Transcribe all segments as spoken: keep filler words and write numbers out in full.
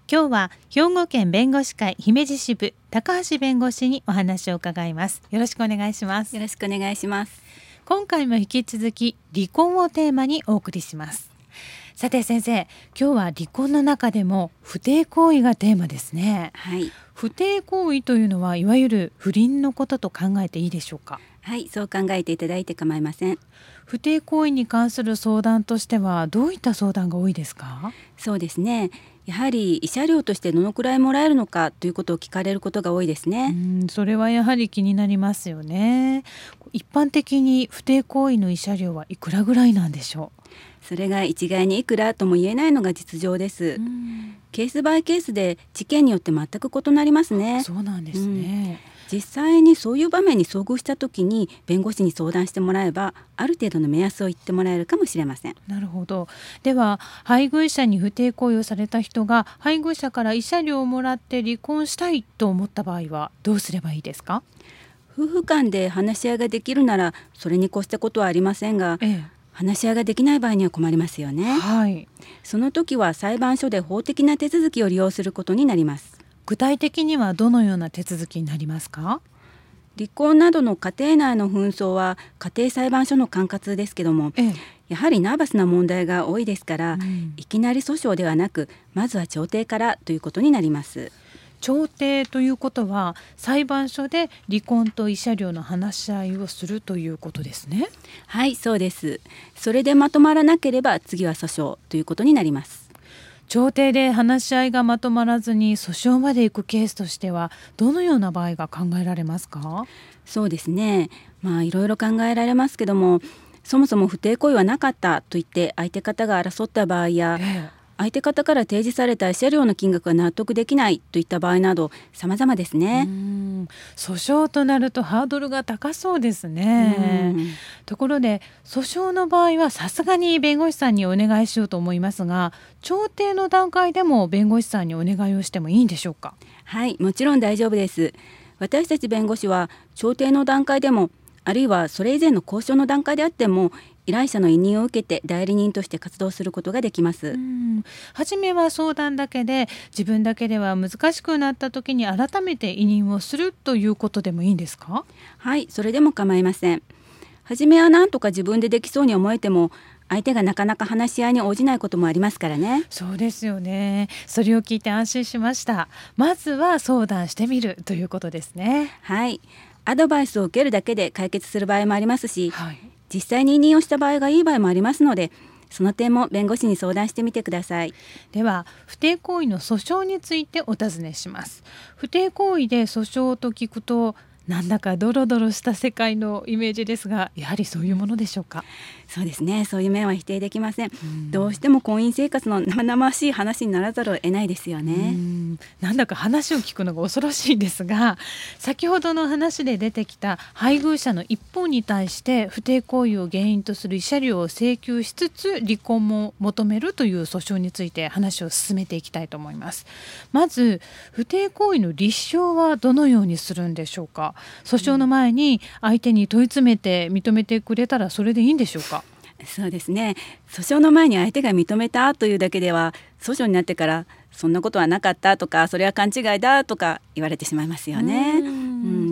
今日は兵庫県弁護士会姫路支部高橋弁護士にお話を伺います。よろしくお願いします。 よろしくお願いします。 今回も引き続き離婚をテーマにお送りします。さて先生、今日は離婚の中でも不貞行為がテーマですね。 はい、 不貞行為というのはいわゆる不倫のことと考えていいでしょうか？ はい、そう考えていただいて構いません。 不貞行為に関する相談としてはどういった相談が多いですか？ そうですね、やはり慰謝料としてどのくらいもらえるのかということを聞かれることが多いですね。 うん、それはやはり気になりますよね。一般的に不貞行為の慰謝料はいくらぐらいなんでしょう？ それが一概にいくらとも言えないのが実情です。ケースバイケースで事件によって全く異なりますね。 そうなんですね、 うん、実際にそういう場面に遭遇した時に弁護士に相談してもらえばある程度の目安を言ってもらえるかもしれません。 なるほど。では配偶者に不貞行為をされた人が配偶者から慰謝料をもらって離婚したいと思った場合はどうすればいいですか？ 夫婦間で話し合いができるならそれに越したことはありませんが、 ええ、 話し合いができない場合には困りますよね。 はい、 その時は裁判所で法的な手続きを利用することになります。 具体的にはどのような手続きになりますか？ 離婚などの家庭内の紛争は家庭裁判所の管轄ですけども、 ええ、 やはりナーバスな問題が多いですから、 うん、 いきなり訴訟ではなくまずは調停からということになります。 調停ということは裁判所で離婚と慰謝料の話し合いをするということですね。 はい、そうです。それでまとまらなければ次は訴訟ということになります。 調停で話し合いがまとまらずに訴訟まで行くケースとしてはどのような場合が考えられますか？ そうですね、まあいろいろ考えられますけども、そもそも不貞行為はなかったと言って相手方が争った場合や、 ええ、 相手方から提示された慰謝料の金額が納得できないといった場合など様々ですね。 うーん、訴訟となるとハードルが高そうですね。ところで訴訟の場合はさすがに弁護士さんにお願いしようと思いますが、調停の段階でも弁護士さんにお願いをしてもいいんでしょうか？ はい、もちろん大丈夫です。私たち弁護士は調停の段階でもあるいはそれ以前の交渉の段階であっても依頼者の委任を受けて代理人として活動することができます。 うん、初めは相談だけで自分だけでは難しくなった時に改めて委任をするということでもいいんですか？ はい、それでも構いません。初めは何とか自分でできそうに思えても相手がなかなか話し合いに応じないこともありますからね。 そうですよね。それを聞いて安心しました。まずは相談してみるということですね。 はい、アドバイスを受けるだけで解決する場合もありますし、 はい、 実際に委任をした場合がいい場合もありますので、その点も弁護士に相談してみてください。 では不貞行為の訴訟についてお尋ねします。不貞行為で訴訟と聞くとなんだかドロドロした世界のイメージですが、やはりそういうものでしょうか？ そうですね、そういう面は否定できません。どうしても婚姻生活の生々しい話にならざるを得ないですよね。 うん、なんだか話を聞くのが恐ろしいですが、先ほどの話で出てきた配偶者の一方に対して不貞行為を原因とする慰謝料を請求しつつ離婚も求めるという訴訟について話を進めていきたいと思います。まず不貞行為の立証はどのようにするんでしょうか？訴訟の前に相手に問い詰めて認めてくれたらそれでいいんでしょうか？ そうですね、訴訟の前に相手が認めたというだけでは訴訟になってからそんなことはなかったとかそれは勘違いだとか言われてしまいますよね。うん、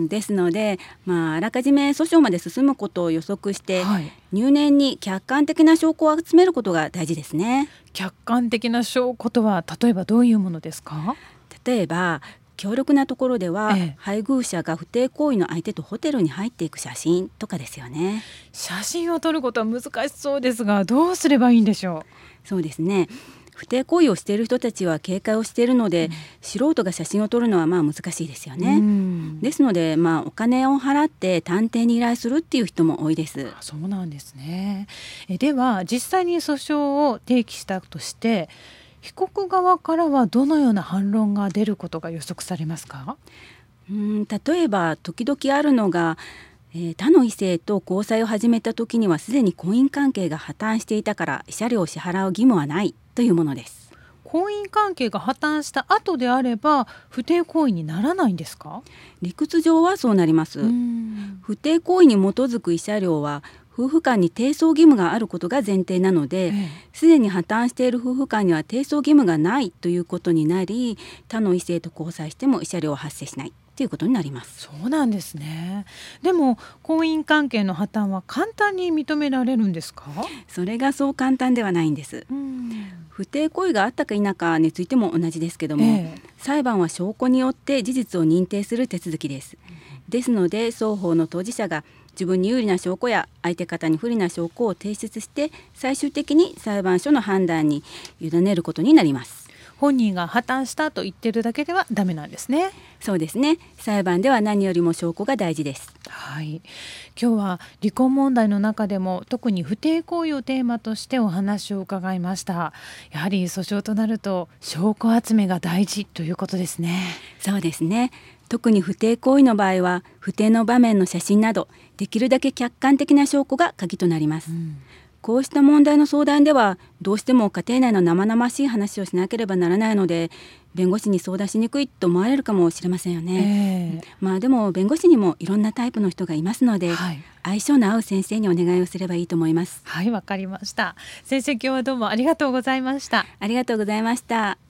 ですので、まあ、あらかじめ訴訟まで進むことを予測して、はい、入念に客観的な証拠を集めることが大事ですね。 客観的な証拠とは例えばどういうものですか？ 例えば強力なところでは、ええ、配偶者が不貞行為の相手とホテルに入っていく写真とかですよね。 写真を撮ることは難しそうですがどうすればいいんでしょう？そうですね、不貞行為をしている人たちは警戒をしているので、うん、素人が写真を撮るのはまあ難しいですよね。ですので、まあ、お金を払って探偵に依頼するっていう人も多いです。 あ、そうなんですね。えでは実際に訴訟を提起したとして被告側からはどのような反論が出ることが予測されますか？ うーん例えば時々あるのが、えー、他の異性と交際を始めた時にはすでに婚姻関係が破綻していたから慰謝料を支払う義務はないというものです。 婚姻関係が破綻した後であれば不貞行為にならないんですか？ 理屈上はそうなります。不貞行為に基づく慰謝料は夫婦間に提訴義務があることが前提なので、すでに破綻している夫婦間には提訴義務がないということになり、他の異性と交際しても慰謝料は発生しないということになります。 そうなんですね。でも婚姻関係の破綻は簡単に認められるんですか？ それがそう簡単ではないんです。不貞行為があったか否かについても同じですけども、えー、裁判は証拠によって事実を認定する手続きです。ですので双方の当事者が自分に有利な証拠や相手方に不利な証拠を提出して最終的に裁判所の判断に委ねることになります。 本人が破綻したと言ってるだけではダメなんですね。 そうですね。裁判では何よりも証拠が大事です。 はい、今日は離婚問題の中でも特に不貞行為をテーマとしてお話を伺いました。やはり訴訟となると証拠集めが大事ということですね。 そうですね。特に不貞行為の場合は不貞の場面の写真などできるだけ客観的な証拠が鍵となります。うん、こうした問題の相談ではどうしても家庭内の生々しい話をしなければならないので弁護士に相談しにくいと思われるかもしれませんよね。えー、まあでも弁護士にもいろんなタイプの人がいますので、はい、相性の合う先生にお願いをすればいいと思います。 はい、わかりました。先生、今日はどうもありがとうございました。 ありがとうございました。